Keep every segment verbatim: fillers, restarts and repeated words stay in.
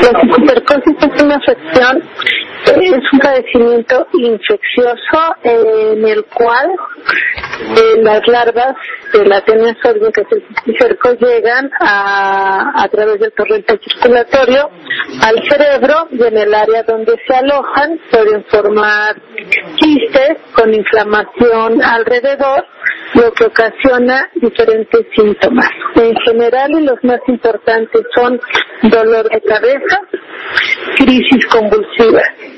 La cisticercosis es una afección, es un padecimiento infeccioso eh, en el cual eh, las larvas de la tenia sórdida, que es el cisticerco, llegan a, a través del torrente circulatorio al cerebro, y en el área donde se alojan pueden formar quistes con inflamación alrededor, lo que ocasiona diferentes síntomas. En general, y los más importantes son dolor de cabeza, crisis convulsiva.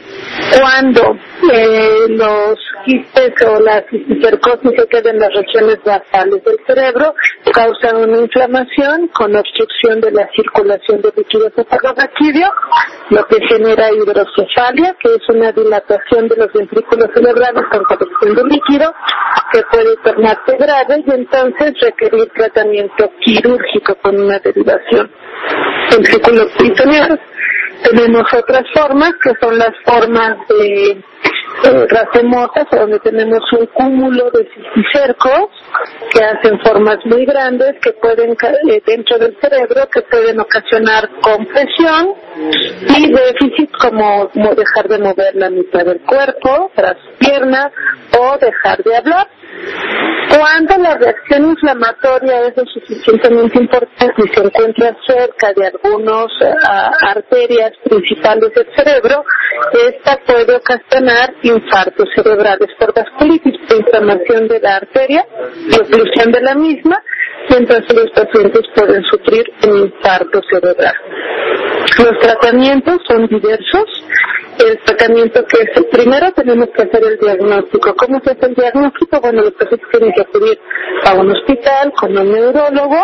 Cuando eh, los quistes o la cisticercosis se quedan en las regiones basales del cerebro, causan una inflamación con obstrucción de la circulación de líquido cefalorraquídeo, lo que genera hidrocefalia, que es una dilatación de los ventrículos cerebrales con colección de líquido, que puede tornarse grave y entonces requerir tratamiento quirúrgico con una derivación ventrículo peritoneal. Tenemos otras formas, que son las formas de eh, racemosas, donde tenemos un cúmulo de cisticercos que hacen formas muy grandes que pueden caer dentro del cerebro, que pueden ocasionar compresión y déficit, como, como dejar de mover la mitad del cuerpo, las piernas, o dejar de hablar. Cuando la reacción inflamatoria es lo suficientemente importante y se encuentra cerca de algunas uh, arterias principales del cerebro, esta puede ocasionar infartos cerebrales por vasculitis, por inflamación de la arteria y oclusión de la misma, y entonces los pacientes pueden sufrir un infarto cerebral. Los tratamientos son diversos. El tratamiento que es el primero, tenemos que hacer el diagnóstico. ¿Cómo se hace el diagnóstico? Bueno, los pacientes tienen que acudir a un hospital con un neurólogo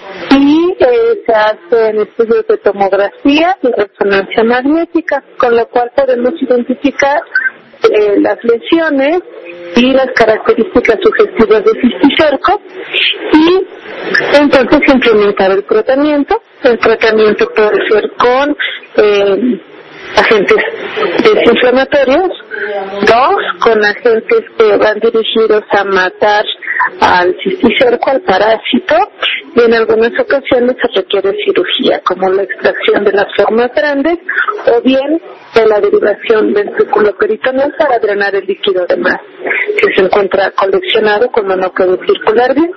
y eh, se hacen estudios de tomografía y resonancia magnética, con lo cual podemos identificar eh, las lesiones y las características sugestivas del cisticerco, y entonces implementar el tratamiento. El tratamiento puede ser con eh, agentes desinflamatorios, dos, con agentes que van dirigidos a matar al cisticerco, al parásito, y en algunas ocasiones se requiere cirugía, como la extracción de las formas grandes o bien de la derivación ventriculoperitoneal para drenar el líquido de más, que se encuentra coleccionado cuando no puede circular bien.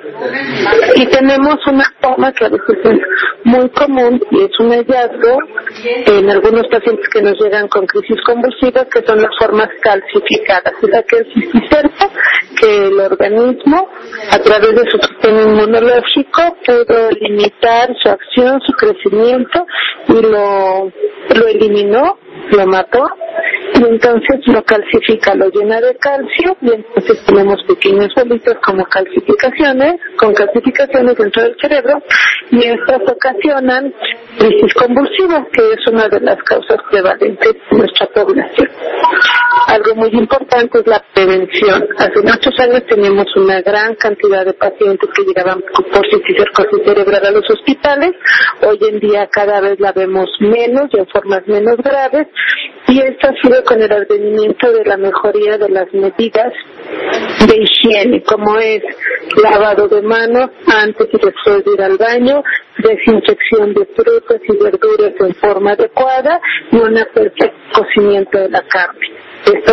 Y tenemos una forma que a veces es muy común y es un hallazgo en algunos pacientes que nos llegan con crisis convulsivas, que son las formas calcificadas, es aquel cisticerco que el organismo, a través de su sistema inmunológico, pudo limitar su acción, su crecimiento, y lo, lo eliminó, lo mató, y entonces lo calcifica, lo llena de calcio, y entonces tenemos pequeños bolitos como calcificaciones, con calcificaciones dentro del cerebro, y estas ocasionan crisis convulsivas, que es una de las causas prevalentes de nuestra población. Algo muy importante es la prevención. Hace muchos años teníamos una gran cantidad de pacientes que llegaban por cisticercosis cerebral a los hospitales. Hoy en día cada vez la vemos menos y en formas menos graves, y esto ha sido con el advenimiento de la mejoría de las medidas de higiene, como es lavado de manos antes y después de ir al baño, desinfección de frutas y verduras en forma adecuada, y un perfecto cocimiento de la carne. Esto